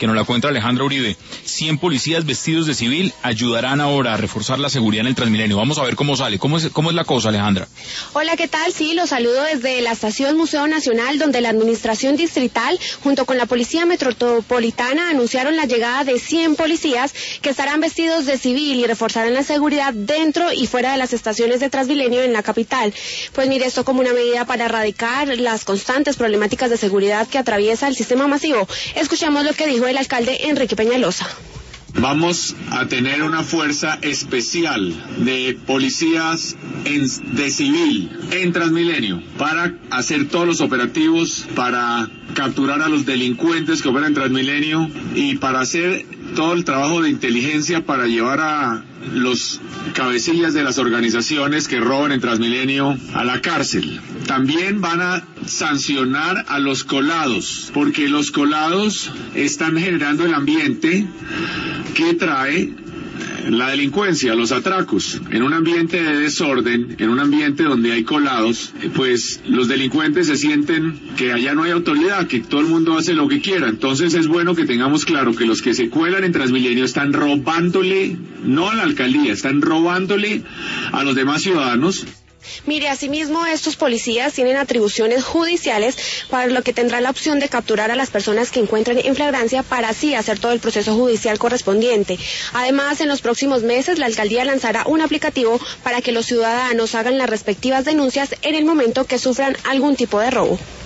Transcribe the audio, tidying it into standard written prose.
que nos la cuenta Alejandra Uribe. 100 policías vestidos de civil ayudarán ahora a reforzar la seguridad en el Transmilenio. Vamos a ver cómo sale. ¿Cómo es la cosa, Alejandra? Hola, ¿qué tal? Sí, los saludo desde la estación Museo Nacional, donde la Administración Distrital, junto con la Policía Metropolitana, anunciaron la llegada de 100 policías que estarán vestidos de civil y reforzarán la seguridad dentro y fuera de las estaciones de Transmilenio en la capital. Pues mire, esto como una medida para erradicar las constantes problemáticas de seguridad que atraviesa el sistema masivo. Escuchamos lo que dijo el alcalde Enrique Peñalosa. Vamos a tener una fuerza especial de policías de civil en Transmilenio para hacer todos los operativos, para capturar a los delincuentes que operan en Transmilenio y para hacer todo el trabajo de inteligencia para llevar a los cabecillas de las organizaciones que roban en Transmilenio a la cárcel. También van a sancionar a los colados, porque los colados están generando el ambiente que trae la delincuencia, los atracos. En un ambiente de desorden, en un ambiente donde hay colados, pues los delincuentes se sienten que allá no hay autoridad, que todo el mundo hace lo que quiera. Entonces es bueno que tengamos claro que los que se cuelan en Transmilenio están robándole, no a la alcaldía, están robándole a los demás ciudadanos. Mire, asimismo, estos policías tienen atribuciones judiciales, para lo que tendrá la opción de capturar a las personas que encuentren en flagrancia para así hacer todo el proceso judicial correspondiente. Además, en los próximos meses, la alcaldía lanzará un aplicativo para que los ciudadanos hagan las respectivas denuncias en el momento que sufran algún tipo de robo.